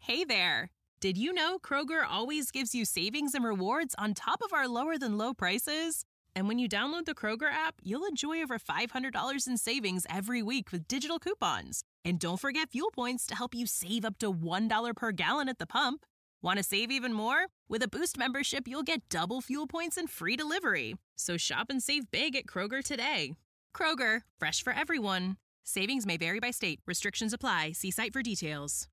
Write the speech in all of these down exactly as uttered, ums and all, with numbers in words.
Hey there! Did you know Kroger always gives you savings and rewards on top of our lower-than-low prices? And when you download the Kroger app, you'll enjoy over five hundred dollars in savings every week with digital coupons. And don't forget fuel points to help you save up to one dollar per gallon at the pump. Want to save even more? With a Boost membership, you'll get double fuel points and free delivery. So shop and save big at Kroger today. Kroger, fresh for everyone. Savings may vary by state. Restrictions apply. See site for details.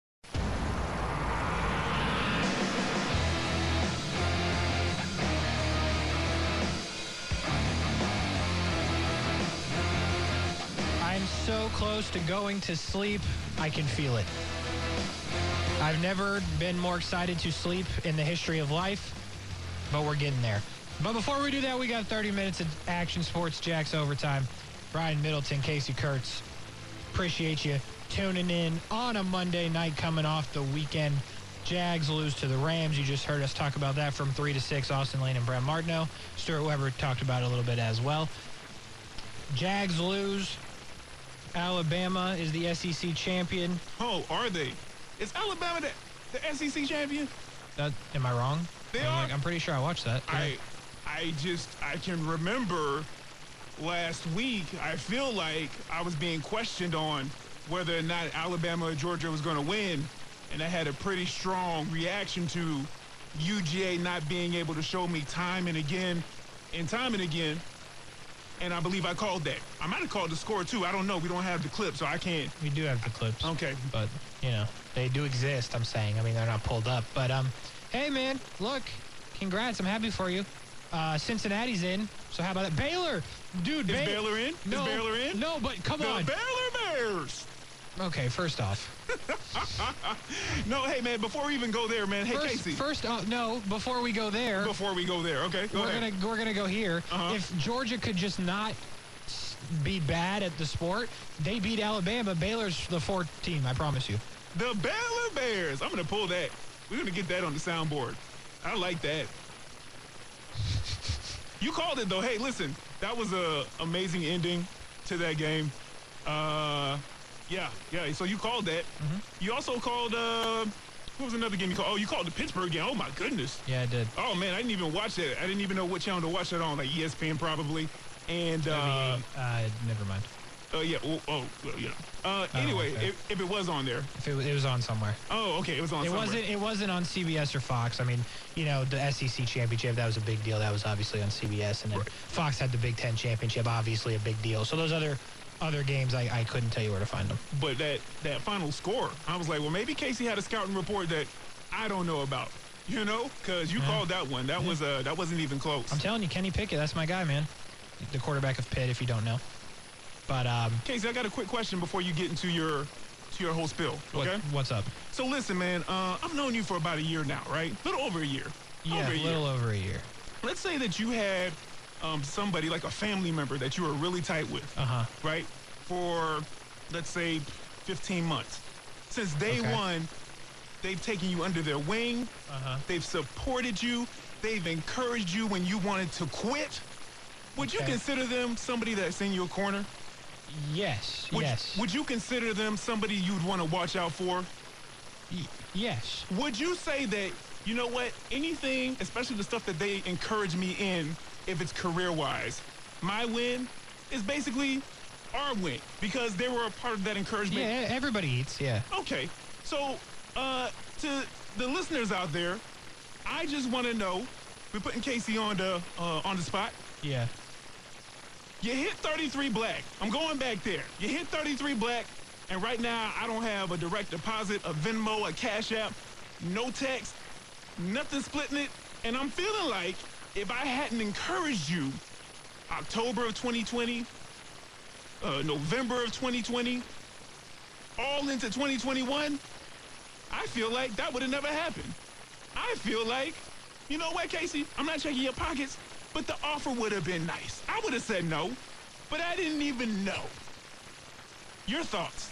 I'm so close to going to sleep, I can feel it. I've never been more excited to sleep in the history of life, but we're getting there. But before we do that, we got thirty minutes of action sports, Jack's Overtime. Brian Middleton, Casey Kurtz, appreciate you tuning in on a Monday night coming off the weekend. Jags lose to the Rams. You just heard us talk about that from three to six. Austin Lane and Brad Martineau. Stuart Weber talked about it a little bit as well. Jags lose. Alabama is the S E C champion. Oh, are they? Is Alabama the, the S E C champion? That, am I wrong? They I'm, are. like, I'm pretty sure I watched that. I, I just, I can remember last week, I feel like I was being questioned on whether or not Alabama or Georgia was going to win. And I had a pretty strong reaction to U G A not being able to show me time and again and time and again. And I believe I called that. I might have called the score, too. I don't know. We don't have the clip, so I can't. We do have the clips. Okay. But, you know, they do exist, I'm saying. I mean, they're not pulled up. But, um, hey, man, look, congrats. I'm happy for you. Uh, Cincinnati's in, so how about that? Baylor! Dude, Is Bay- Baylor in? No, Is Baylor in? No, but come the on. The Baylor Bears! Okay, first off. No, hey, man, before we even go there, man, hey, first, Casey. First off, no, before we go there. Before we go there, okay, go we're ahead. Gonna, we're going to go here. Uh-huh. If Georgia could just not be bad at the sport, they beat Alabama. Baylor's the fourth team, I promise you. The Baylor Bears. I'm going to pull that. We're going to get that on the soundboard. I like that. You called it, though. Hey, listen, that was a amazing ending to that game. Uh, yeah, yeah. So you called that. Mm-hmm. You also called, uh, what was another game you called? Oh, you called the Pittsburgh game. Oh, my goodness. Yeah, I did. Oh, man, I didn't even watch that. I didn't even know what channel to watch that on, like E S P N probably. And, uh, uh, never mind. Oh, uh, yeah. Oh, oh well, you know. Uh, oh, anyway, okay. if, if it was on there. If it, it was on somewhere. Oh, okay. It was on it somewhere. Wasn't, it wasn't on C B S or Fox. I mean, you know, the S E C championship, that was a big deal. That was obviously on C B S. And then right. Fox had the Big Ten championship, obviously a big deal. So those other other games, I, I couldn't tell you where to find them. But that, that final score, I was like, well, maybe Casey had a scouting report that I don't know about. You know? Because you yeah. called that one. That, yeah. was, uh, that wasn't even close. I'm telling you, Kenny Pickett, that's my guy, man. The quarterback of Pitt, if you don't know. But um, Casey, I got a quick question before you get into your to your whole spill. Okay, what, what's up? So listen, man. Uh, I've known you for about a year now, right? A little over a year. Yeah, over a, a little year. over a year. Let's say that you had um, somebody like a family member that you were really tight with, uh-huh. right? For let's say fifteen months. Since day okay. one, they've taken you under their wing. Uh-huh. They've supported you. They've encouraged you when you wanted to quit. Would okay. you consider them somebody that's in your corner? Yes, would, yes. Would you consider them somebody you'd want to watch out for? Y- yes. Would you say that, you know what, anything, especially the stuff that they encourage me in, if it's career-wise, my win is basically our win because they were a part of that encouragement? Yeah, everybody eats, yeah. Okay. So, uh, to the listeners out there, I just want to know, we're putting Casey on the, uh, on the spot. Yeah. You hit thirty-three black. I'm going back there. You hit thirty-three black, and right now I don't have a direct deposit, a Venmo, a Cash App, no text, nothing splitting it. And I'm feeling like if I hadn't encouraged you October of twenty twenty, uh, November of twenty twenty, all into twenty twenty-one, I feel like that would have never happened. I feel like, you know what, Casey? I'm not checking your pockets. But the offer would have been nice. I would have said no, but I didn't even know. Your thoughts?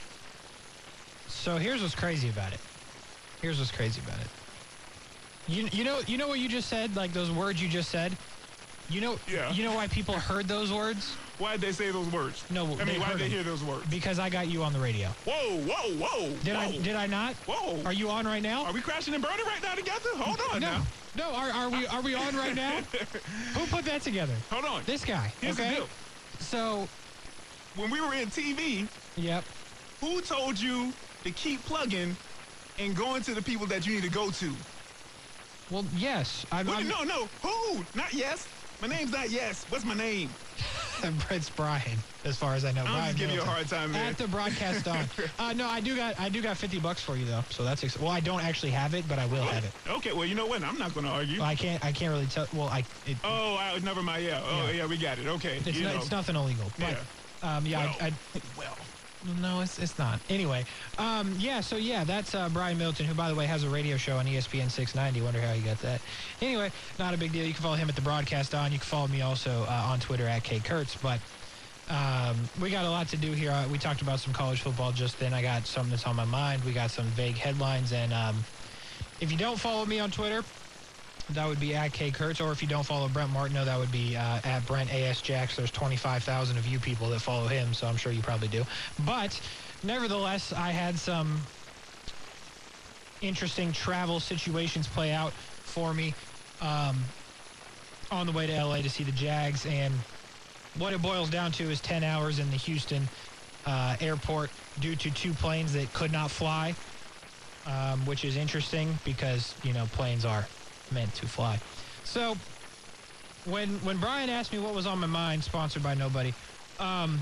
So here's what's crazy about it. Here's what's crazy about it. You you know you know what you just said, like those words you just said? You know, Yeah. you know why people heard those words? Why'd they say those words? No, I they mean, why'd heard they them. hear those words? Because I got you on the radio. Whoa, whoa, whoa. Did whoa. I? Did I not? Whoa. Are you on right now? Are we crashing and burning right now together? Hold on no, now. no. Are, are we? Are we on right now? Who put that together? Hold on. This guy. Here's okay. the deal. So, When we were in T V, yep. who told you to keep plugging and going to the people that you need to go to? Well, yes. I'm, What, I'm, no, no. Who? Not Yes. My name's not Yes. What's my name? It's Brian, as far as I know. I'm Brian just giving you a Middleton. hard time, man. At the broadcast on. Uh, no, I do got I do got fifty bucks for you though. So that's ex- well, I don't actually have it, but I will have it. Okay, well, you know what? I'm not going to argue. Well, I can't I can't really tell. Well, I it, Oh, I, never mind. Yeah. Oh, Yeah. yeah, we got it. Okay. it's you no, know. it's nothing illegal. But um, yeah, Well, I, I well. no, it's it's not. Anyway, um, yeah. So yeah, that's uh, Brian Middleton, who by the way has a radio show on E S P N six ninety. Wonder how he got that. Anyway, not a big deal. You can follow him at the broadcast on. You can follow me also uh, on Twitter at K Kurtz. But um, we got a lot to do here. Uh, we talked about some college football just then. I got something that's on my mind. We got some vague headlines, and um, if you don't follow me on Twitter, that would be at K Kurtz, or if you don't follow Brent Martineau, that would be uh, at Brent A S Jacks. There's twenty-five thousand of you people that follow him, so I'm sure you probably do. But nevertheless, I had some interesting travel situations play out for me um, on the way to L A to see the Jags, and what it boils down to is ten hours in the Houston uh, airport due to two planes that could not fly, um, which is interesting because, you know, planes are meant to fly. So when when Brian asked me what was on my mind, sponsored by nobody, um,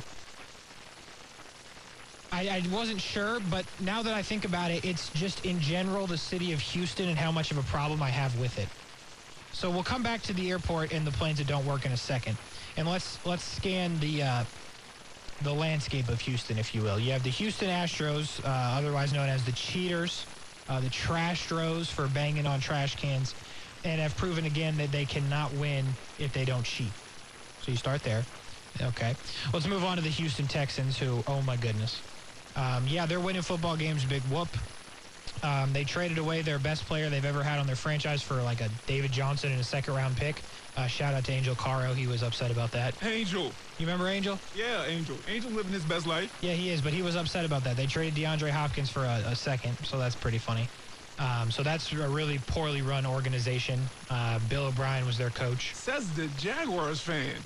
I, I wasn't sure, but now that I think about it, it's just in general the city of Houston and how much of a problem I have with it. So we'll come back to the airport and the planes that don't work in a second, and let's let's scan the uh, the landscape of Houston, if you will. You have the Houston Astros, uh, otherwise known as the Cheaters, uh, the Trastros for banging on trash cans, and have proven again that they cannot win if they don't cheat. So you start there. Okay. Let's move on to the Houston Texans, who, oh my goodness. Um, yeah, they're winning football games, big whoop. Um, they traded away their best player they've ever had on their franchise for like a David Johnson and a second-round pick. Uh, shout out to Angel Caro. He was upset about that. Angel. You remember Angel? Yeah, Angel. Angel living his best life. Yeah, he is, but he was upset about that. They traded DeAndre Hopkins for a, a second, so that's pretty funny. Um, so that's a really poorly run organization. Uh, Bill O'Brien was their coach. Says the Jaguars fan.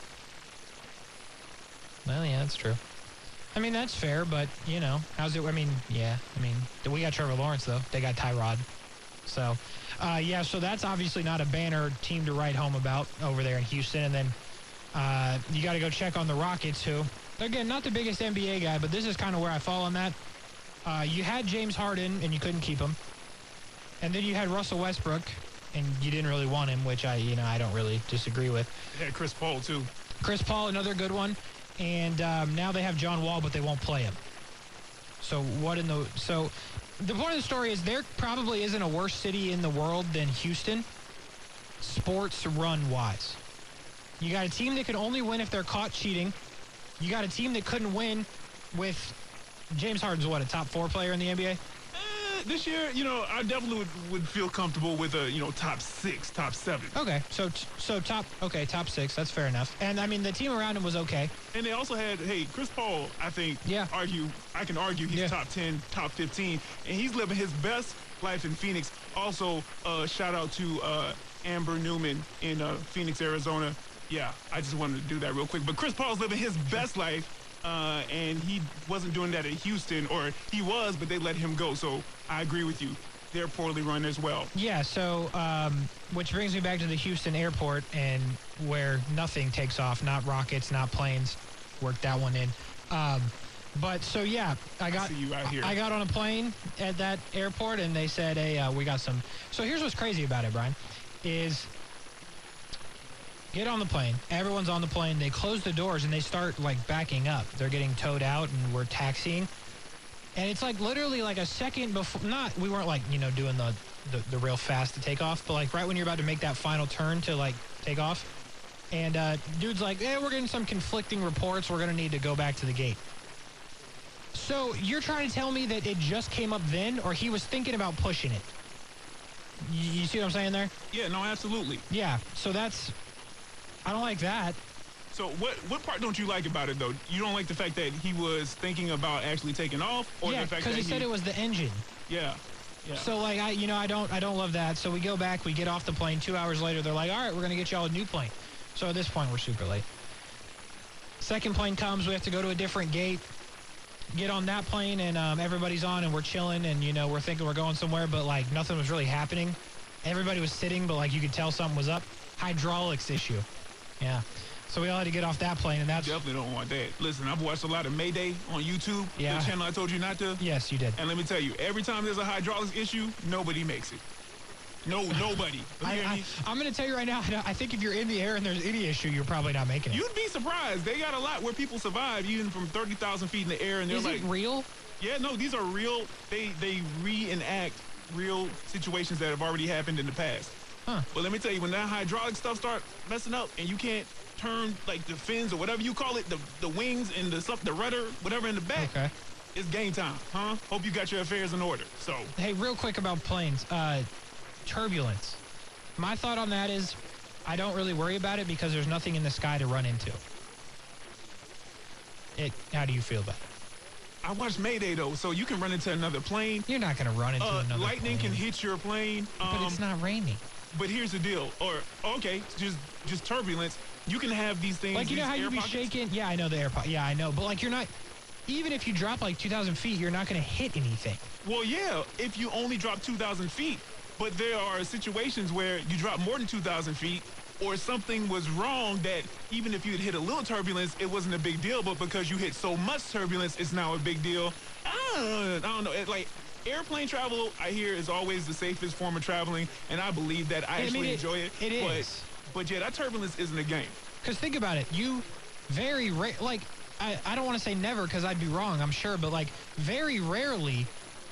Well, yeah, that's true. I mean, that's fair, but, you know, how's it? I mean, yeah, I mean, we got Trevor Lawrence, though. They got Tyrod. So, uh, yeah, so that's obviously not a banner team to write home about over there in Houston. And then uh, you got to go check on the Rockets, who, again, not the biggest N B A guy, but this is kind of where I fall on that. Uh, you had James Harden, and you couldn't keep him. And then you had Russell Westbrook, and you didn't really want him, which I, you know, I don't really disagree with. Yeah, Chris Paul, too. Chris Paul, another good one. And um, now they have John Wall, but they won't play him. So what in the... So the point of the story is there probably isn't a worse city in the world than Houston, sports run-wise. You got a team that could only win if they're caught cheating. You got a team that couldn't win with... James Harden's what, a top four player in the N B A? This year, you know, I definitely would, would feel comfortable with a, you know, top six, top seven. Okay, so so top, okay, top six, that's fair enough. And, I mean, the team around him was okay. And they also had, hey, Chris Paul, I think, Yeah. argue, I can argue he's Yeah. top ten, top fifteen, and he's living his best life in Phoenix. Also, uh, shout out to uh, Amber Newman in uh, Phoenix, Arizona. Yeah, I just wanted to do that real quick. But Chris Paul's living his best life. Uh, and he wasn't doing that at Houston, or he was, but they let him go. So I agree with you. They're poorly run as well. Yeah, so, um, which brings me back to the Houston airport and where nothing takes off, not rockets, not planes. Worked that one in. Um, but, so, yeah, I got I see you out here. I got on a plane at that airport, and they said, hey, uh, we got some. So here's what's crazy about it, Brian, is... Get on the plane. Everyone's on the plane. They close the doors and they start like backing up. They're getting towed out and we're taxiing. And it's like literally like a second before, not, we weren't like, you know, doing the, the, the real fast to take off, but like right when you're about to make that final turn to like take off. And uh, dude's like, hey, we're getting some conflicting reports. We're going to need to go back to the gate. So you're trying to tell me that it just came up then, or he was thinking about pushing it? You, you see what I'm saying there? Yeah, no, absolutely. Yeah. So that's... I don't like that. So what what part don't you like about it, though? You don't like the fact that he was thinking about actually taking off? Or Yeah, the fact because that he said it was the engine. Yeah. Yeah. So, like, I, you know, I don't, I don't love that. So we go back, we get off the plane. Two hours later, they're like, all right, we're going to get y'all a new plane. So at this point, we're super late. Second plane comes, we have to go to a different gate, get on that plane, and um, everybody's on, and we're chilling, and, you know, we're thinking we're going somewhere, but, like, nothing was really happening. Everybody was sitting, but, like, you could tell something was up. Hydraulics issue. Yeah. So we all had to get off that plane, and that's... Definitely don't want that. Listen, I've watched a lot of Mayday on YouTube, Yeah. the channel I told you not to. Yes, you did. And let me tell you, every time there's a hydraulics issue, nobody makes it. No, nobody. You I, hear I, me? I'm going to tell you right now, I think if you're in the air and there's any issue, you're probably not making it. You'd be surprised. They got a lot where people survive even from thirty thousand feet in the air, and they're Is like... it real? Yeah, no, these are real. They, they reenact real situations that have already happened in the past. Huh. But let me tell you, when that hydraulic stuff start messing up and you can't turn, like, the fins or whatever you call it, the, the wings and the stuff, the rudder, whatever in the back, Okay. it's game time, huh? Hope you got your affairs in order. So, Hey, real quick about planes. Uh, turbulence. My thought on that is I don't really worry about it because there's nothing in the sky to run into. It. How do you feel about it? I watched Mayday, though, so you can run into another plane. You're not going to run into Uh, another lightning plane. can hit your plane. But Um, it's not raining. But here's the deal. Or, okay, just just turbulence. You can have these things. Like, you know these how air you be pockets. shaking? Yeah, I know the air pocket. Yeah, I know. But, like, you're not... Even if you drop, like, two thousand feet, you're not going to hit anything. Well, yeah, if you only drop two thousand feet. But there are situations where you drop more than two thousand feet, or something was wrong that even if you had hit a little turbulence, it wasn't a big deal. But because you hit so much turbulence, it's now a big deal. I don't, I don't know. It, like, airplane travel, I hear, is always the safest form of traveling, and I believe that. I I mean, actually it- enjoy it. it but, is. But, yeah, that turbulence isn't a game. Because think about it. You very rare... Like, I, I don't want to say never because I'd be wrong, I'm sure. But, like, very rarely...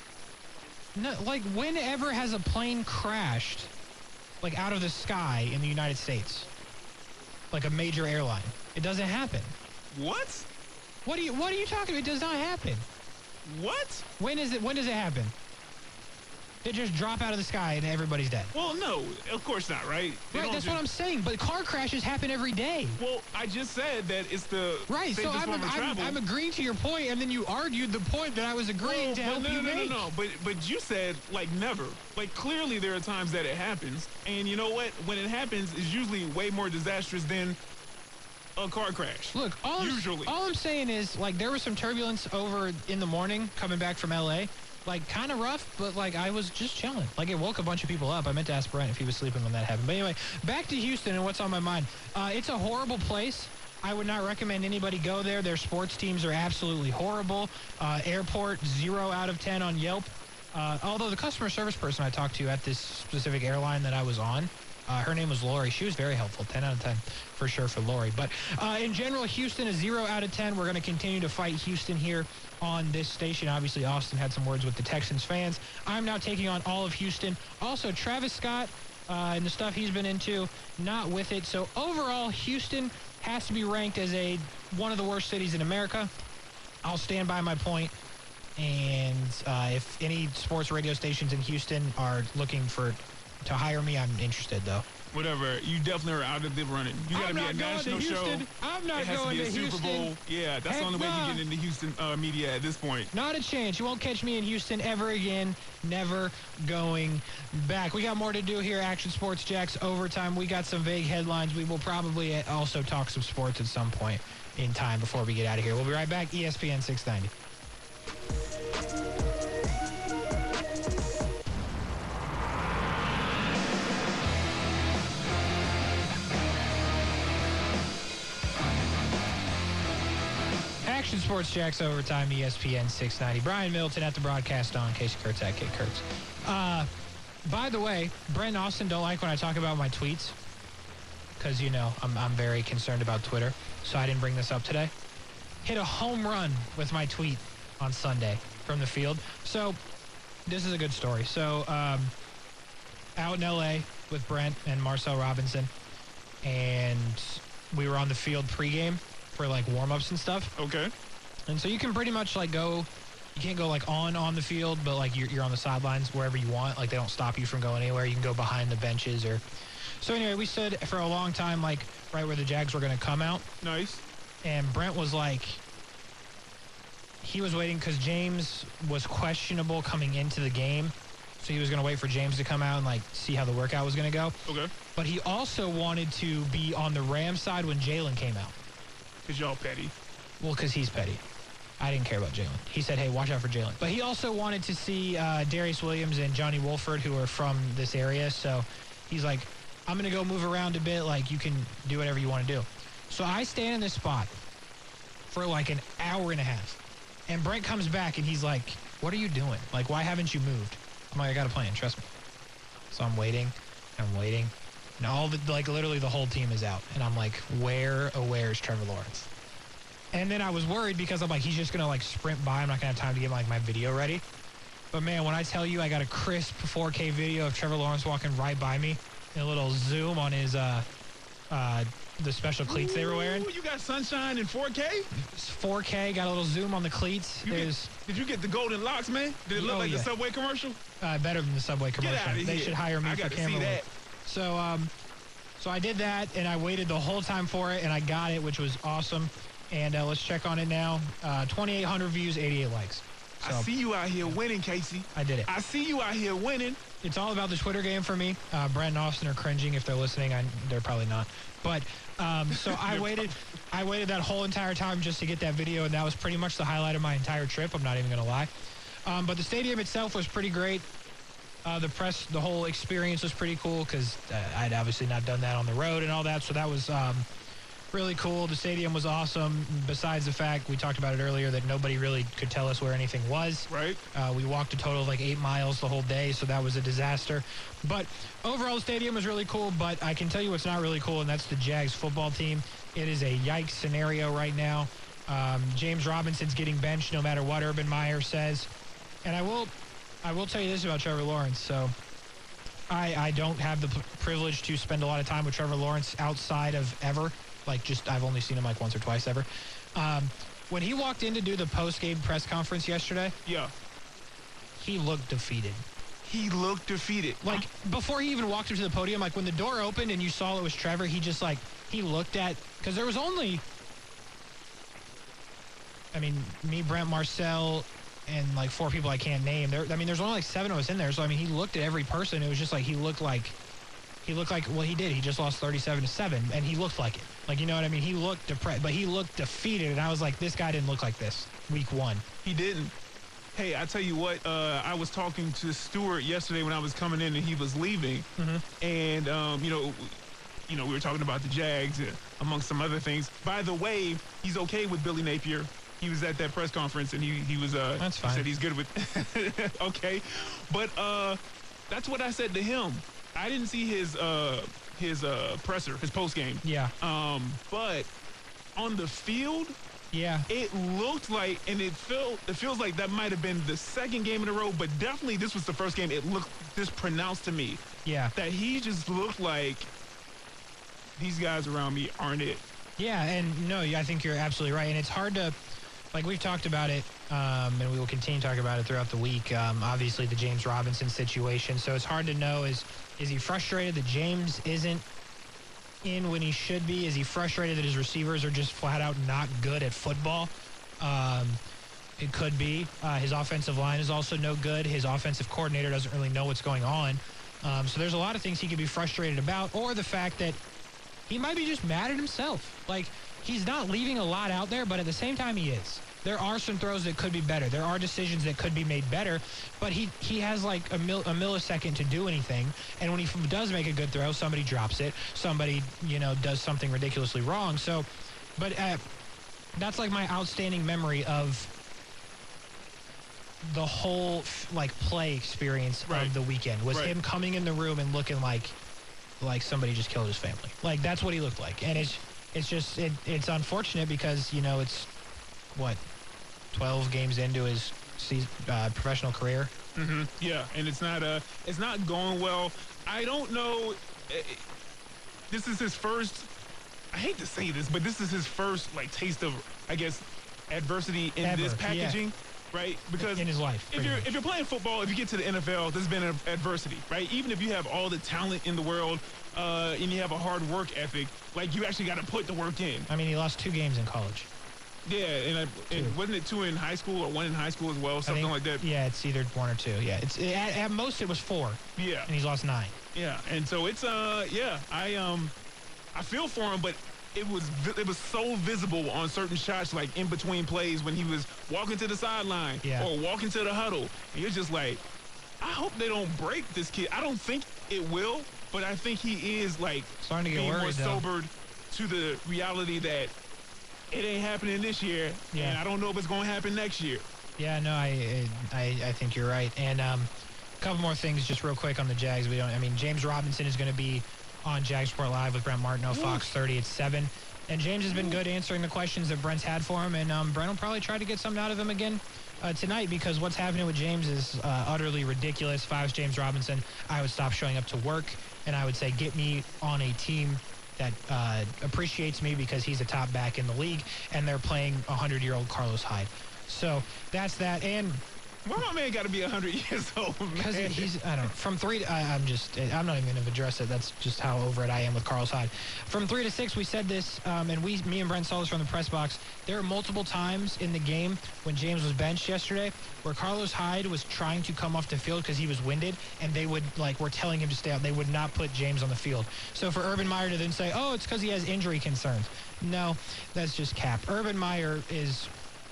No, like, whenever has a plane crashed, like, out of the sky in the United States? Like a major airline. It doesn't happen. What? What are you, what are you talking about? It does not happen. What? When is it, when does it happen? They just drop out of the sky and everybody's dead. Well, no, of course not, right? They Right, don't that's just- what I'm saying. But car crashes happen every day. Well, I just said that it's the Right, so safest I'm, form of I'm, travel. I'm agreeing to your point, and then you argued the point that I was agreeing Well, to but help no, you no, no, make. no, no. But but you said like never. Like clearly there are times that it happens, and you know what? When it happens, it's usually way more disastrous than a car crash. Look, all usually. I'm, all I'm saying is, like, there was some turbulence over in the morning coming back from L A. Like, kind of rough, but, like, I was just chilling. Like, it woke a bunch of people up. I meant to ask Brent if he was sleeping when that happened. But anyway, back to Houston and what's on my mind. Uh, it's a horrible place. I would not recommend anybody go there. Their sports teams are absolutely horrible. Uh, airport, zero out of ten on Yelp. Uh, although the customer service person I talked to at this specific airline that I was on, Uh, her name was Lori. She was very helpful. ten out of ten for sure for Lori. But uh, in general, Houston is zero out of ten. We're going to continue to fight Houston here on this station. Obviously, Austin had some words with the Texans fans. I'm now taking on all of Houston. Also, Travis Scott uh, and the stuff he's been into, not with it. So overall, Houston has to be ranked as a one of the worst cities in America. I'll stand by my point. And uh, if any sports radio stations in Houston are looking for to hire me, I'm interested, though. Whatever. You definitely are out of the running. You got to I'm be not a going national to Houston. show. I'm not it has going to to be a Houston. Super Bowl. Yeah, that's Heck the only way nah. you get into Houston uh, media at this point. Not a chance. You won't catch me in Houston ever again. Never going back. We got more to do here. Action Sports Jacks Overtime. We got some vague headlines. We will probably also talk some sports at some point in time before we get out of here. We'll be right back. E S P N six ninety. Action Sports Jacks Overtime, E S P N six ninety. Brian Middleton at the broadcast on Casey Kurtz at Kate Kurtz. Uh, by the way, Brent and Austin don't like when I talk about my tweets because, you know, I'm, I'm very concerned about Twitter, so I didn't bring this up today. Hit a home run with my tweet on Sunday from the field. So this is a good story. So um, out in L A with Brent and Marcel Robinson, and we were on the field pregame for like warm-ups and stuff. Okay. And so you can pretty much like go, you can't go like on on the field, but like you're, you're on the sidelines wherever you want. Like they don't stop you from going anywhere. You can go behind the benches or So anyway, we stood for a long time, like right where the Jags were going to come out. Nice. And Brent was like, he was waiting because James was questionable coming into the game. So he was going to wait for James to come out and like see how the workout was going to go. Okay. But he also wanted to be on the Rams side when Jalen came out. Because y'all petty. Well, because he's petty. I didn't care about Jalen. He said, hey, watch out for Jalen. But he also wanted to see uh, Darius Williams and Johnny Wolford, who are from this area. So he's like, I'm going to go move around a bit. Like, you can do whatever you want to do. So I stand in this spot for like an hour and a half. And Brent comes back and he's like, what are you doing? Like, why haven't you moved? I'm like, I got a plan. Trust me. So I'm waiting. I'm waiting. And all the, like, literally the whole team is out. And I'm like, where, oh, where's Trevor Lawrence? And then I was worried because I'm like, he's just going to, like, sprint by. I'm not going to have time to get, like, my video ready. But, man, when I tell you I got a crisp four K video of Trevor Lawrence walking right by me and a little zoom on his, uh, uh, the special cleats Ooh, they were wearing. You got sunshine in four K? It's four K, got a little zoom on the cleats. You There's get, did you get the golden locks, man? Did it look Oh, like yeah. the Subway commercial? uh, better than the Subway commercial. outta They here. should hire me I for got to camera see work. that. So, um, so I did that, and I waited the whole time for it, and I got it, which was awesome. And uh, let's check on it now. Uh, twenty-eight hundred views, eighty-eight likes. So I see you out here winning, Casey. I did it. I see you out here winning. It's all about the Twitter game for me. Uh, Brent and Austin are cringing if they're listening. I, they're probably not. But um, so I waited. I waited that whole entire time just to get that video, and that was pretty much the highlight of my entire trip. I'm not even going to lie. Um, but the stadium itself was pretty great. Uh, the press, the whole experience was pretty cool because uh, I'd obviously not done that on the road and all that. So that was um, really cool. The stadium was awesome. Besides the fact, we talked about it earlier, that nobody really could tell us where anything was. Right. Uh, we walked a total of like eight miles the whole day, so that was a disaster. But overall, the stadium was really cool, but I can tell you what's not really cool, and that's the Jags football team. It is a yikes scenario right now. Um, James Robinson's getting benched no matter what Urban Meyer says. And I will I will tell you this about Trevor Lawrence. So I, I don't have the p- privilege to spend a lot of time with Trevor Lawrence outside of ever. Like, just, I've only seen him like once or twice ever. Um, when he walked in to do the post-game press conference yesterday, Yeah. he looked defeated. He looked defeated. Like, before he even walked up to the podium, like when the door opened and you saw it was Trevor, he just like, he looked at, because there was only, I mean, me, Brent, Marcel, and like four people I can't name. There, I mean, there's only like seven of us in there. So, I mean, he looked at every person. It was just like, he looked like, he looked like, well, he did. He just lost thirty-seven to seven, and he looked like it. Like, you know what I mean? He looked depressed, but he looked defeated, and I was like, this guy didn't look like this week one. He didn't. Hey, I tell you what, uh, I was talking to Stuart yesterday when I was coming in and he was leaving. Mm-hmm. And, um, you know, you know, we were talking about the Jags, uh, amongst some other things. By the way, he's okay with Billy Napier. He was at that press conference, and he, he was, uh, That's fine. he said he's good with, okay. But uh, that's what I said to him. I didn't see his, uh, his uh, presser, his post game. Yeah. Um, but on the field, Yeah. it looked like, and it felt, it feels like that might have been the second game in a row, but definitely this was the first game. It looked this pronounced to me Yeah. that he just looked like these guys around me aren't it. Yeah, and no, I think you're absolutely right. And it's hard to, like we've talked about it, um, and we will continue to talk about it throughout the week. Um, obviously, the James Robinson situation. So it's hard to know, is is he frustrated that James isn't in when he should be? Is he frustrated that his receivers are just flat out not good at football? Um, it could be. Uh, his offensive line is also no good. His offensive coordinator doesn't really know what's going on. Um, so there's a lot of things he could be frustrated about, or the fact that he might be just mad at himself. Like, he's not leaving a lot out there, but at the same time he is. There are some throws that could be better. There are decisions that could be made better, but he, he has like a, mil, a millisecond to do anything. And when he does make a good throw, somebody drops it. Somebody, you know, does something ridiculously wrong. So, but uh, that's like my outstanding memory of the whole like play experience Right. of the weekend was Right. him coming in the room and looking like like somebody just killed his family. Like, that's what he looked like. And it's it's just it, it's unfortunate because, you know, it's what, twelve games into his season, uh, professional career. Mm-hmm. Yeah, and it's not uh, it's not going well. I don't know. eh, This is his first. I hate to say this, but this is his first like taste of, I guess, adversity in Ever, this yeah. packaging. right? Because in his life, if you're much. if you're playing football, if you get to the N F L, there's been an adversity, right? Even if you have all the talent in the world uh, and you have a hard work ethic, like you actually got to put the work in. I mean, he lost two games in college. Yeah, and, I, and wasn't it two in high school or one in high school as well, something think, like that? Yeah, it's either one or two. Yeah, it's it, at, at most it was four. Yeah, and he's lost nine. Yeah, and so it's uh yeah, I um I feel for him, but it was it was so visible on certain shots, like in between plays when he was walking to the sideline yeah. or walking to the huddle. And you're just like, I hope they don't break this kid. I don't think it will, but I think he is like starting to get being worried, more though. sobered to the reality that it ain't happening this year, yeah. and I don't know if it's going to happen next year. Yeah, no, I, I I think you're right. And um, a couple more things just real quick on the Jags. We don't. I mean, James Robinson is going to be on Jag Sport Live with Brent Martineau, Fox thirty at seven. And James has been good answering the questions that Brent's had for him, and um, Brent will probably try to get something out of him again uh, tonight, because what's happening with James is uh, utterly ridiculous. If I was James Robinson, I would stop showing up to work, and I would say, get me on a team that uh, appreciates me because he's a top back in the league, and they're playing a hundred-year-old Carlos Hyde. So that's that. And why my man got to be one hundred years old, man? Because he's, I don't know, from three to, I, I'm just, I'm not even going to address it. That's just how over it I am with Carlos Hyde. From three to six, we said this, um, and we, me and Brent saw this from the press box. There are multiple times in the game when James was benched yesterday where Carlos Hyde was trying to come off the field because he was winded, and they would, like, were telling him to stay out. They would not put James on the field. So for Urban Meyer to then say, oh, it's because he has injury concerns. No, that's just cap. Urban Meyer is...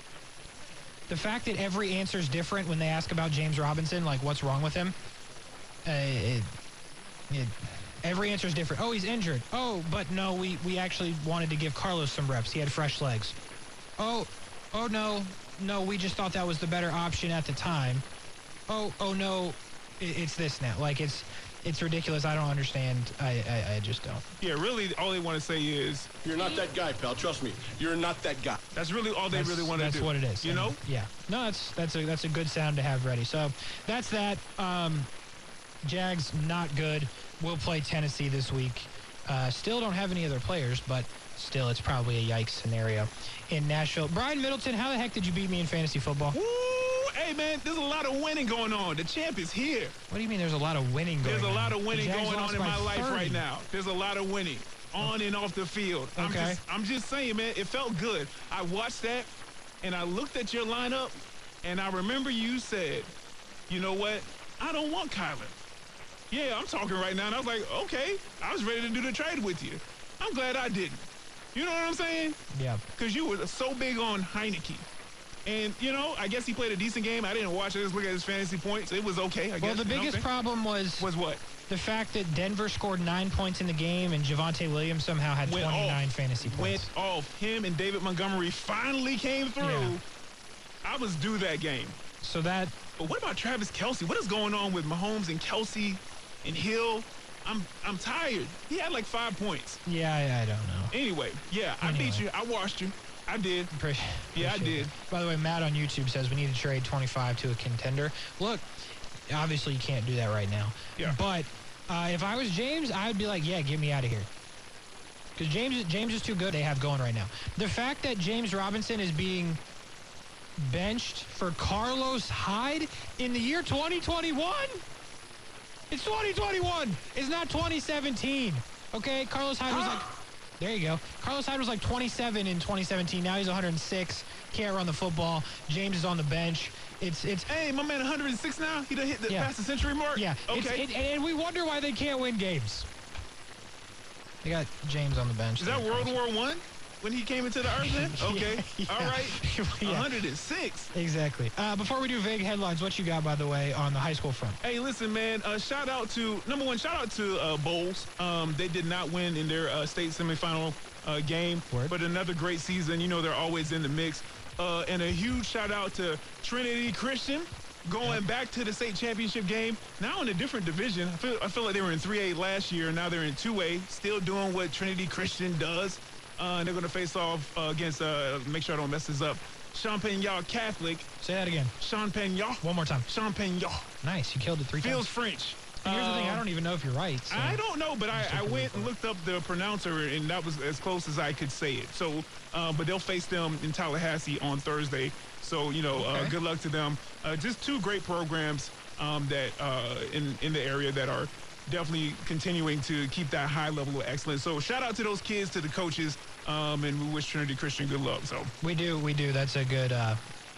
The fact that every answer is different when they ask about James Robinson, like what's wrong with him, uh, it, it, every answer is different. Oh, he's injured. Oh, but no, we, we actually wanted to give Carlos some reps. He had fresh legs. Oh, oh no, no, we just thought that was the better option at the time. Oh, oh no, it, it's this now. Like it's it's ridiculous. I don't understand. I, I, I just don't. Yeah, really, all they want to say is, you're not that guy, pal. Trust me, you're not that guy. That's really all they that's, really want to do. That's what it is. You and, know? Yeah. No, that's that's a that's a good sound to have ready. So that's that. Um, Jags not good. We'll play Tennessee this week. Uh, still don't have any other players, but still, it's probably a yikes scenario in Nashville. Brian Middleton, how the heck did you beat me in fantasy football? Woo! Hey, man, there's a lot of winning going on. The champ is here. What do you mean there's a lot of winning going on? There's a lot of winning going on in my life right now. There's a lot of winning on and off the field. I'm Okay. Just, I'm just saying, man, it felt good. I watched that, and I looked at your lineup, and I remember you said, you know what? I don't want Kyler. Yeah, I'm talking right now, and I was like, okay, I was ready to do the trade with you. I'm glad I didn't. You know what I'm saying? Yeah. Because you were so big on Heineke. And, you know, I guess he played a decent game. I didn't watch it. Just look at his fantasy points. It was okay, I guess. Well, the You know biggest what I'm saying? problem was Was what? the fact that Denver scored nine points in the game and Javonte Williams somehow had Went twenty-nine off. fantasy points. Went off. Him and David Montgomery finally came through. Yeah. I was due that game. So that... But what about Travis Kelce? What is going on with Mahomes and Kelce and Hill? I'm I'm tired. He had like five points. Yeah, I, I don't know. Anyway, yeah, I Anyway. beat you. I watched you. I did. Pre- Yeah, I appreciate did. it. By the way, Matt on YouTube says we need to trade twenty-five to a contender. Look, obviously you can't do that right now. Yeah. But uh, if I was James, I would be like, yeah, get me out of here. Because James, James is too good they have going right now. The fact that James Robinson is being benched for Carlos Hyde in the year twenty twenty-one? It's twenty twenty-one. It's not twenty seventeen. Okay? Carlos Hyde was like... There you go. Carlos Hyde was like twenty-seven in twenty seventeen. Now he's one hundred six. Can't run the football. James is on the bench. It's... it's. Hey, my man one hundred six now? He done hit the Yeah. past the century mark? Yeah. It's, Okay. it, and we wonder why they can't win games. They got James on the bench. Is that there. World War One when he came into the earth then? Okay. Yeah. All right. Yeah. one hundred six. Exactly. Uh, before we do vague headlines, what you got, by the way, on the high school front? Hey, listen, man. Uh, shout out to number one. Shout out to uh, Bowles. Um, they did not win in their uh, state semifinal uh, game, Word. but another great season. You know, they're always in the mix. Uh, and a huge shout out to Trinity Christian going back to the state championship game. Now in a different division. I feel I feel like they were in three A last year. Now they're in two A. Still doing what Trinity Christian does. Uh, and they're going to face off uh, against. Uh, make sure I don't mess this up. Champaign Catholic. Say that again. Champaign One more time. Champaign Nice. You killed it three Feels times. French. And here's the thing. I Um, don't even know if you're right. So. I don't know, but I, Just I looking went for and it. looked up the pronouncer, and that was as close as I could say it. So, uh, but they'll face them in Tallahassee on Thursday. So, you know, uh, Okay. good luck to them. Uh, just two great programs um, that uh, in, in the area that are definitely continuing to keep that high level of excellence. So shout out to those kids, to the coaches, um, and we wish Trinity Christian good luck. So We do, we do. That's a good, uh,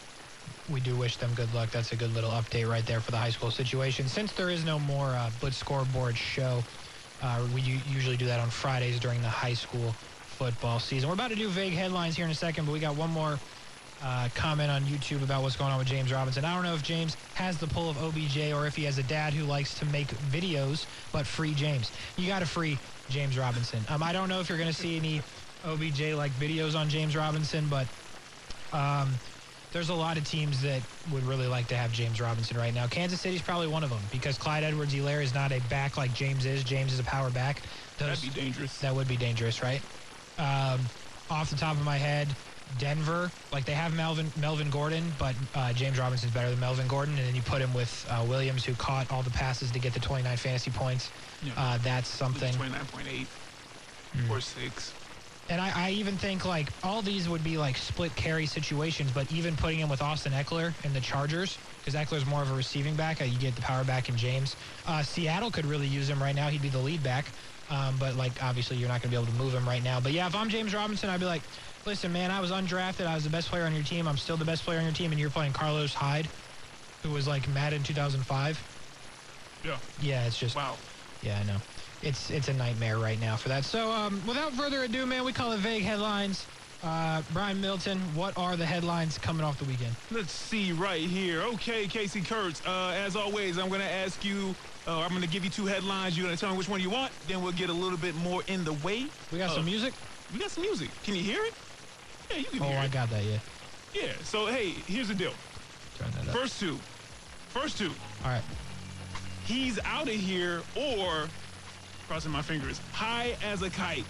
we do wish them good luck. That's a good little update right there for the high school situation. Since there is no more uh, Blitz Scoreboard show, uh, we u- usually do that on Fridays during the high school football season. We're about to do vague headlines here in a second, but we got one more uh, comment on YouTube about what's going on with James Robinson. I don't know if James has the pull of O B J or if he has a dad who likes to make videos, but free James. You got to free James Robinson. Um, I don't know if you're going to see any O B J-like videos on James Robinson, but um, there's a lot of teams that would really like to have James Robinson right now. Kansas City's probably one of them because Clyde Edwards-Helaire is not a back like James is. James is a power back. Those, that'd be dangerous. That would be dangerous, right? Um, off the top of my head, Denver, like they have Melvin Melvin Gordon, but uh, James Robinson's better than Melvin Gordon, and then you put him with uh, Williams, who caught all the passes to get the twenty-nine fantasy points. Yeah. Uh, that's something. twenty-nine point eight Mm. or six. And I, I even think, like, all these would be, like, split carry situations, but even putting him with Austin Eckler and the Chargers, because Eckler's more of a receiving back. Uh, you get the power back in James. Uh, Seattle could really use him right now. He'd be the lead back. Um, but, like, obviously you're not going to be able to move him right now. But, yeah, if I'm James Robinson, I'd be like, listen, man, I was undrafted. I was the best player on your team. I'm still the best player on your team, and you're playing Carlos Hyde, who was, like, Madden two thousand five. Yeah. Yeah, it's just... Wow. Yeah, I know. It's it's a nightmare right now for that. So um, without further ado, man, we call it vague headlines. Uh, Brian Milton, what are the headlines coming off the weekend? Let's see right here. Okay, Casey Kurtz. Uh, as always, I'm going to ask you, uh, I'm going to give you two headlines. You're going to tell me which one you want. Then we'll get a little bit more in the way. We got Uh, some music? We got some music. Can you hear it? Yeah, you can Oh, hear I it. got that, yeah. Yeah, so, hey, here's the deal. Turn that up. First two. First two. All right. He's out of here, or, crossing my fingers, high as a kite.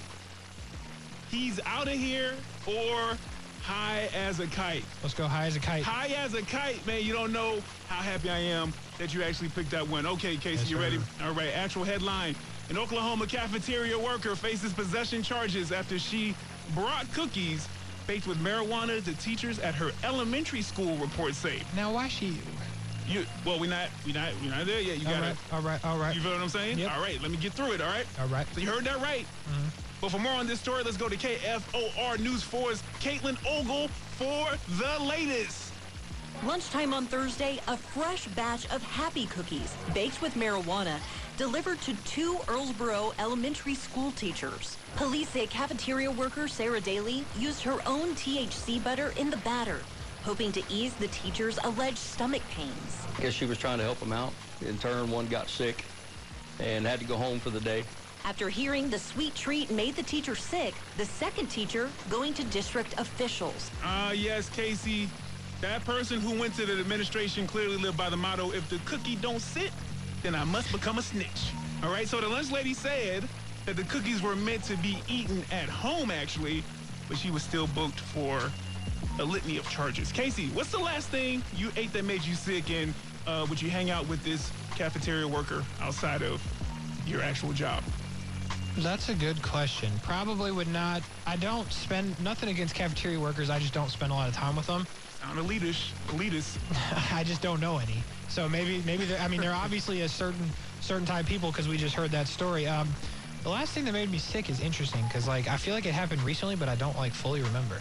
He's out of here, or high as a kite. Let's go high as a kite. High as a kite, man. You don't know how happy I am that you actually picked that one. Okay, Casey, Yes, you sir. ready? All right, actual headline. An Oklahoma cafeteria worker faces possession charges after she brought cookies baked with marijuana to teachers at her elementary school, reports say. Now, why she... You, well, we're not, we're not, we're not there yet. You All gotta, right, all right, all right. you feel what I'm saying? Yep. All right, let me get through it, all right? All right. So you heard that right. Mm-hmm. But for more on this story, let's go to K F O R News four's Caitlin Ogle for the latest. Lunchtime on Thursday, a fresh batch of Happy Cookies baked with marijuana delivered to two Earlsboro elementary school teachers. Police say cafeteria worker Sarah Daly used her own T H C butter in the batter, hoping to ease the teachers' alleged stomach pains. I guess she was trying to help them out. In turn, one got sick and had to go home for the day. After hearing the sweet treat made the teacher sick, the second teacher going to district officials. Ah, uh, yes, Casey. That person who went to the administration clearly lived by the motto, if the cookie don't sit, then I must become a snitch. All right, so the lunch lady said that the cookies were meant to be eaten at home, actually, but she was still booked for a litany of charges. Casey, what's the last thing you ate that made you sick, and uh, would you hang out with this cafeteria worker outside of your actual job? That's a good question. Probably would not. I don't spend, nothing against cafeteria workers. I just don't spend a lot of time with them. Sound elitish. Elitist. I just don't know any. So maybe, maybe they're, I mean, they're obviously a certain, certain type of people because we just heard that story. Um, the last thing that made me sick is interesting because, like, I feel like it happened recently, but I don't, like, fully remember.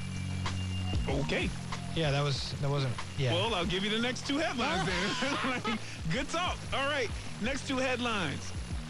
Okay. Yeah, that was, that wasn't, yeah. Well, I'll give you the next two headlines then. Good talk. All right. Next two headlines.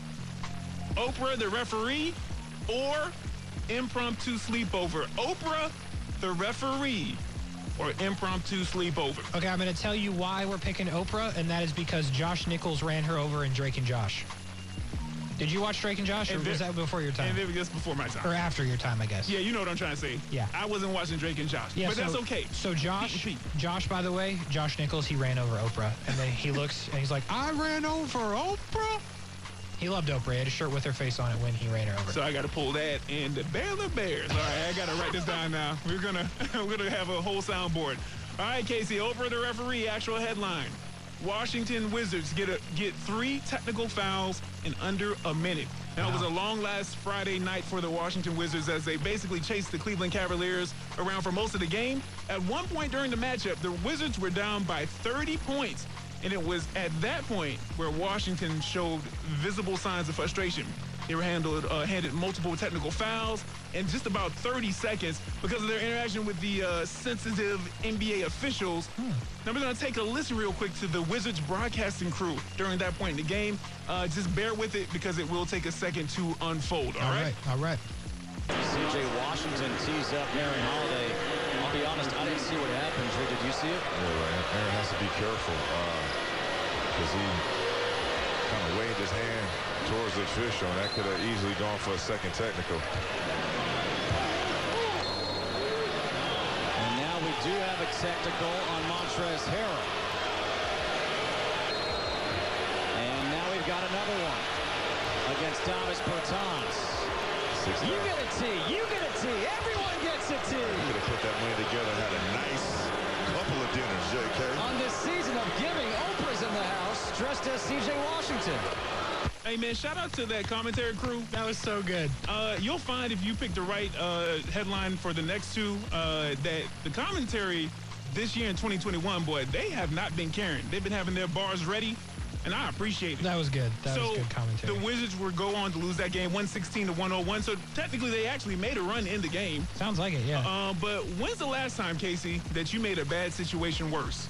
Oprah, the referee, or impromptu sleepover. Oprah, the referee, or impromptu sleepover. Okay, I'm going to tell you why we're picking Oprah, and that is because Josh Nichols ran her over in Drake and Josh. Did you watch Drake and Josh, or And was then- that before your time? And then just before my time. Or after your time, I guess. Yeah, you know what I'm trying to say. Yeah. I wasn't watching Drake and Josh. Yeah, but so, that's okay. So Josh, Pete and Pete. Josh, by the way, Josh Nichols, he ran over Oprah, and then he looks and he's like, "I ran over Oprah." He loved Oprah. He had a shirt with her face on it when he ran her over. So I got to pull that and the Baylor Bears. All right, I got to write this down now. We're gonna we're gonna have a whole soundboard. All right, Casey, Oprah the referee. Actual headline: Washington Wizards get a get three technical fouls in under a minute. Now, Wow. it was a long-last Friday night for the Washington Wizards as they basically chased the Cleveland Cavaliers around for most of the game. At one point during the matchup, the Wizards were down by thirty points, and it was at that point where Washington showed visible signs of frustration. They were handled, uh, handed multiple technical fouls in just about thirty seconds because of their interaction with the uh, sensitive N B A officials. Hmm. Now we're going to take a listen real quick to the Wizards broadcasting crew during that point in the game. Uh, just bear with it because it will take a second to unfold, all, All right? right, all right. C J Washington tees up Aaron Holiday. I'll be honest, I didn't see what happened. Drew, did you see it? Yeah, right. Aaron has to be careful because uh, he kind of waved his hand towards the official, and that could have easily gone for a second technical. And now we do have a technical on Montrezl Harrell. And now we've got another one against Davis Bertans. You get a T. You get a T. Everyone gets a T. You could have put that money together and had a nice couple of dinners, J K. On this season of giving, Oprah's in the house, dressed as C J Washington. Hey, man, shout out to that commentary crew. That was so good. Uh, you'll find if you pick the right uh, headline for the next two uh, that the commentary this year in twenty twenty-one, boy, they have not been caring. They've been having their bars ready, and I appreciate it. That was good. That so was good commentary. the Wizards will go on to lose that game one sixteen to one oh one. So technically they actually made a run in the game. Sounds like it, yeah. Uh, but when's the last time, Casey, that you made a bad situation worse?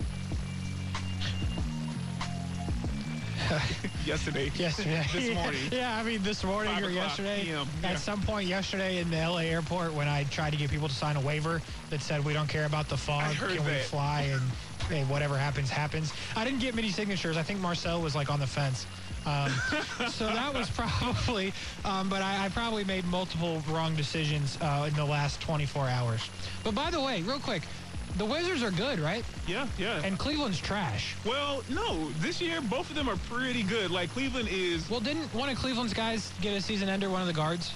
Yesterday. Yesterday. This morning. Yeah, I mean, this morning Five or o'clock yesterday. P M, yeah. At some point yesterday in the L A airport when I tried to get people to sign a waiver that said we don't care about the fog. I heard Can we that. fly and hey, whatever happens, happens. I didn't get many signatures. I think Marcel was like on the fence. Um, so that was probably, um, but I, I probably made multiple wrong decisions uh, in the last twenty-four hours. But by the way, real quick, the Wizards are good, right? Yeah, yeah. And Cleveland's trash. Well, no, this year both of them are pretty good. Like Cleveland is, Well, didn't one of Cleveland's guys get a season ender, one of the guards?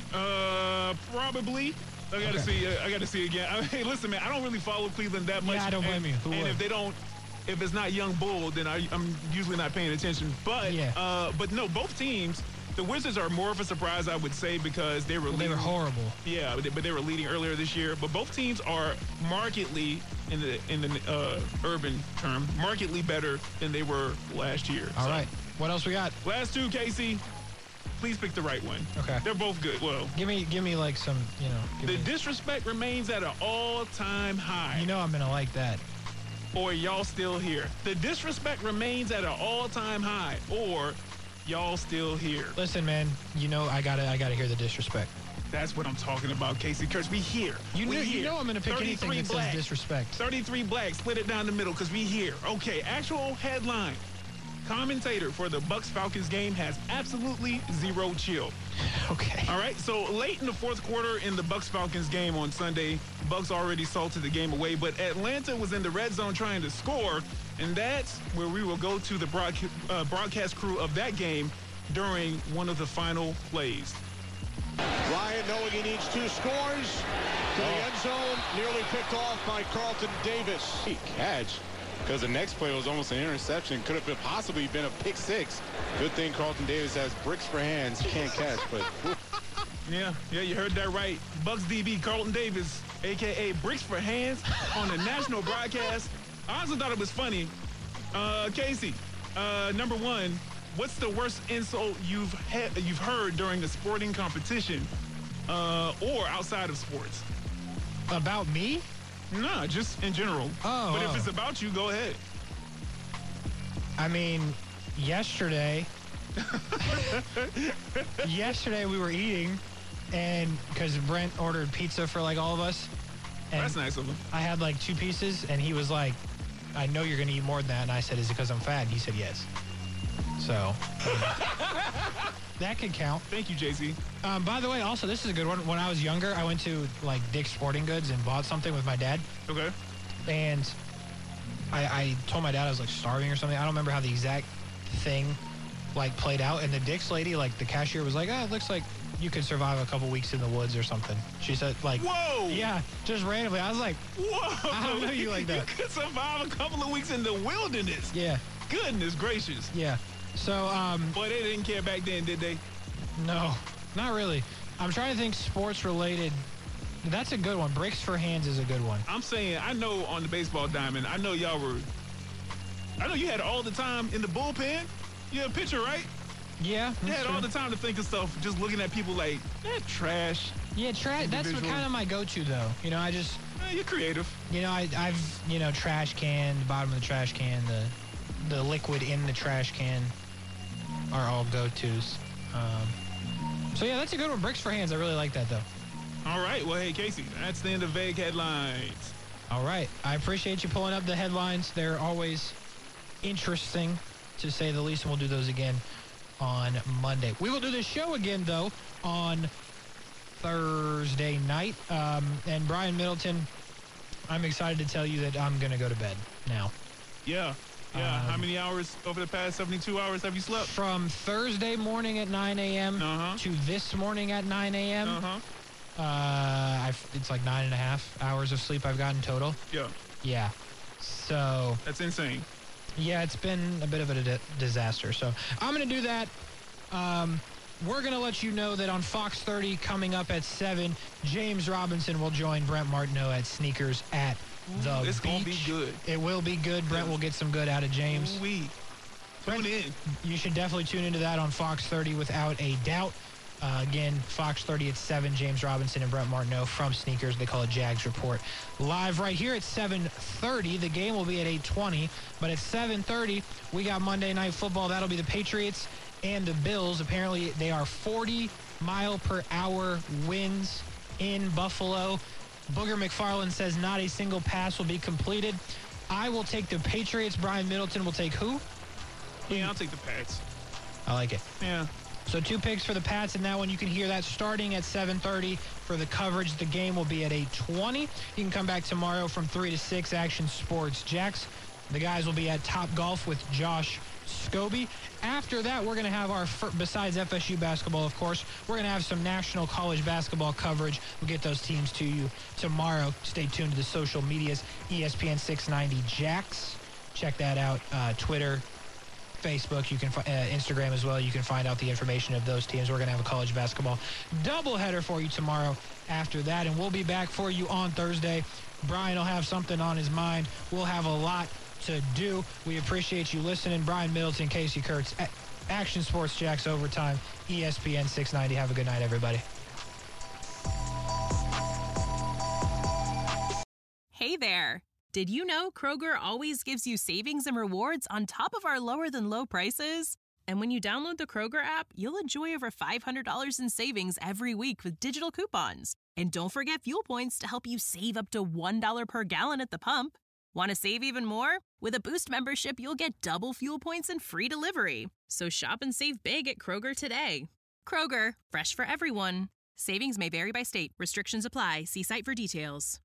uh, probably. I got to Okay. see. Uh, I got to see again. I mean, hey, listen, man, I don't really follow Cleveland that much. Yeah, I don't blame and, you. Who and would? if they don't, if it's not Young Bull, then I, I'm usually not paying attention. But, Yeah. uh, but no, both teams. The Wizards are more of a surprise, I would say, because they were Well, they were leading- horrible. Yeah, but they, but they were leading earlier this year. But both teams are markedly, in the in the uh, urban term, markedly better than they were last year. All So, right. What else we got? last two, Casey. Please pick the right one. Okay. They're both good. Well, Give me, give me like some, you know. Give the me, disrespect remains at an all-time high. you know I'm gonna like that. Or y'all still here. The disrespect remains at an all-time high. Or y'all still here. Listen, man. You know I gotta, I gotta hear the disrespect. That's what I'm talking about, Casey Kurtz. We here. You we know, here. you know I'm gonna pick anything thirty-three that black. says disrespect. thirty-three black, split it down the middle because we here. Okay, actual headline. Commentator for the Bucks-Falcons game has absolutely zero chill. Okay. All right, so late in the fourth quarter in the Bucks-Falcons game on Sunday, Bucks already salted the game away, but Atlanta was in the red zone trying to score, and that's where we will go to the broadca- uh, broadcast crew of that game during one of the final plays. Ryan knowing he needs two scores to the end zone, nearly picked off by Carlton Davis. Great catch, because the next play was almost an interception. Could have been possibly been a pick six. Good thing Carlton Davis has bricks for hands. He can't catch, but Yeah, yeah, you heard that right. Bucks D B Carlton Davis, a k a. Bricks for Hands, on the national broadcast. I also thought it was funny. Uh, Casey, uh, number one, what's the worst insult you've had, you've heard during a sporting competition uh, or outside of sports? About me? Nah, just in general. Oh, But if oh. it's about you, go ahead. I mean, yesterday, yesterday we were eating, and because Brent ordered pizza for like all of us, and That's nice of him. I had like two pieces, and he was like, "I know you're gonna eat more than that," and I said, "Is it because I'm fat?" And he said, "Yes." So that could count. Thank you, J C. Um, by the way, also this is a good one. When I was younger, I went to like Dick's Sporting Goods and bought something with my dad, Okay. and I, I told my dad I was like starving or something. I don't remember how the exact thing like played out. And the Dick's lady, like the cashier, was like, "Oh, it looks like you could survive a couple weeks in the woods or something." She said, like, Whoa! yeah, just randomly. I was like, Whoa! I don't know you like that. You could survive a couple of weeks in the wilderness. yeah, Goodness gracious. yeah. So, um, Boy, they didn't care back then, did they? No, not really. I'm trying to think sports related. That's a good one. Bricks for hands is a good one. I'm saying, I know on the baseball diamond, I know y'all were, I know you had all the time in the bullpen. You're a pitcher, right? Yeah. You had true. all the time to think of stuff, just looking at people like, eh, trash. Yeah, trash. That's what kind of my go-to, though. You know, I just... Eh, you're creative. You know, I, I've, you know, trash can, the bottom of the trash can, the, the liquid in the trash can are all go-tos. Um, so, yeah, that's a good one. Bricks for hands. I really like that, though. All right. Well, hey, Casey, that's the end of Vague Headlines. All right. I appreciate you pulling up the headlines. They're always interesting, to say the least, and we'll do those again on Monday. We will do this show again, though, on Thursday night. Um, and Brian Middleton, I'm excited to tell you that I'm going to go to bed now. Yeah. Yeah. Um, How many hours over the past seventy-two hours have you slept? From Thursday morning at nine a.m. Uh-huh. to this morning at nine a.m. Uh-huh. Uh, I've, it's like nine and a half hours of sleep I've gotten total. Yeah. Yeah. So. That's insane. Yeah, it's been a bit of a di- disaster. So I'm going to do that. Um, we're going to let you know that on Fox thirty coming up at seven, James Robinson will join Brent Martineau at Sneakers at the Ooh, it's Beach. going to be good. It will be good. Brent will get some good out of James. Ooh-wee. Tune in. You should definitely tune into that on Fox thirty without a doubt. Uh, again, Fox thirty at seven, James Robinson and Brent Martineau from Sneakers. They call it Jags Report. Live right here at seven thirty. The game will be at eight twenty. But at seven thirty, we got Monday Night Football. That'll be the Patriots and the Bills. Apparently, they are forty mile per hour winds in Buffalo. Booger McFarland says not a single pass will be completed. I will take the Patriots. Brian Middleton will take who? Yeah, I'll take the Pats. I like it. Yeah. So two picks for the Pats in that one. You can hear that starting at seven thirty for the coverage. The game will be at eight twenty. You can come back tomorrow from three to six, Action Sports Jacks. The guys will be at Top Golf with Josh Scobie. After that, we're going to have our, besides F S U basketball, of course, we're going to have some national college basketball coverage. We'll get those teams to you tomorrow. Stay tuned to the social medias, E S P N six ninety Jacks. Check that out, uh, Twitter, Facebook, you can uh, Instagram as well. You can find out the information of those teams. We're going to have a college basketball doubleheader for you tomorrow after that, and we'll be back for you on Thursday. Brian will have something on his mind. We'll have a lot to do. We appreciate you listening. Brian Middleton, Casey Kurtz, A- Action Sports Jacks Overtime, E S P N six ninety. Have a good night, everybody. Hey there. Did you know Kroger always gives you savings and rewards on top of our lower-than-low prices? And when you download the Kroger app, you'll enjoy over five hundred dollars in savings every week with digital coupons. And don't forget fuel points to help you save up to one dollar per gallon at the pump. Want to save even more? With a Boost membership, you'll get double fuel points and free delivery. So shop and save big at Kroger today. Kroger, fresh for everyone. Savings may vary by state. Restrictions apply. See site for details.